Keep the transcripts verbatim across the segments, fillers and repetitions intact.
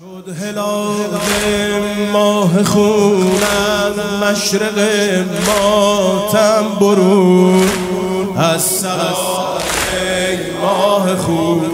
شد هلال ماه خونم مشرق ماتم برون. السلام ای ماه خون،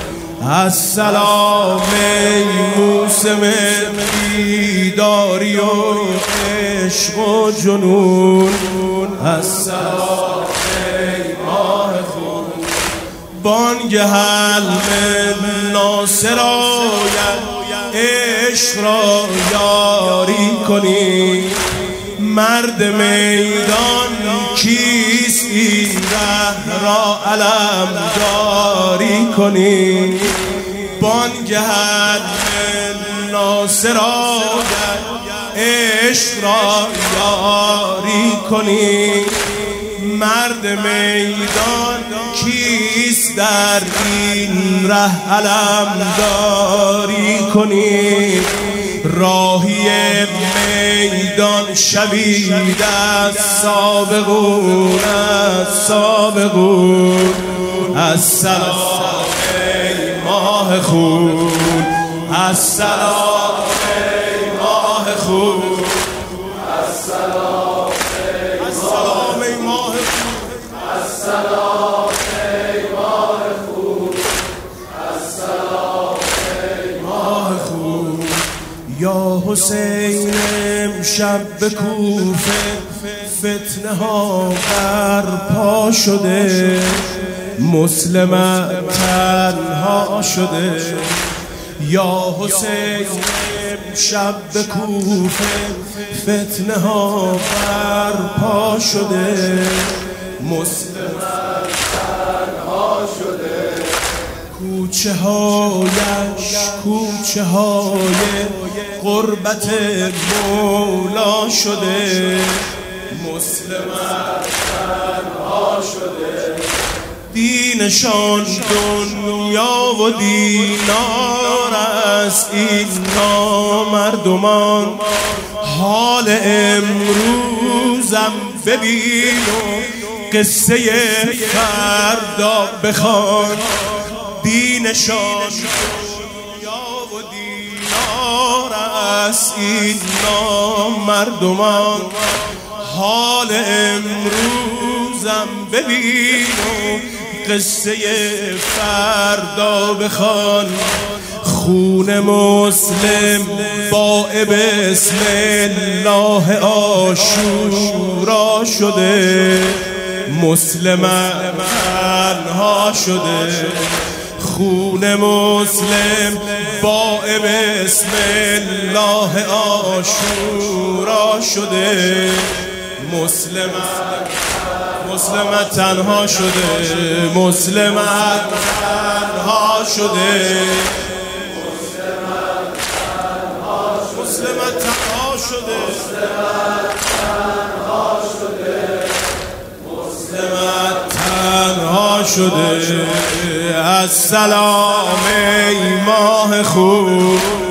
السلام ای موسم بیداری و عشق و جنون. السلام ای ماه خون، بانگ حلم ناصر آید عشق را یاری کنی. مرد میدان کیست این ره را علم داری کنی. بانگ حلم ناصر آید عشق را یاری کنی. مرد میدان کیست در این ره علم داری کنی. راهی میدان شوید از سابقون، از سابقون. السلام ای ماه خون، السلام ای ماه خون، السلام السلام ای ماه خون، السلام ای ماه خون، السلام ای ماه خون. یا حسین امشب به کوفه فتنه ها برپا شده. مسلم تنها شده. یا حسین امشب به کوفه فتنه ها برپا شده. مسلم تنها شده. کوچه هایش کوچه های غربت مولا شده. مسلم تنها شده. دینشان دنیا و دینار است این نامردمان. حال امروزم ببین و قصه فردا بخوان. دینشان دنیا و دینار است این نامردمان. حال امروزم ببین و قصه فردا بخوان. خون مسلم با بسم الله عاشورا شده. مسلم تنها شده. خون مسلم با بسم الله عاشورا شده. مسلم مسلم تنها شده. مسلم تنها شده. مسلم تنها شده. مسلم تنها شده. السلام ای ماه خون،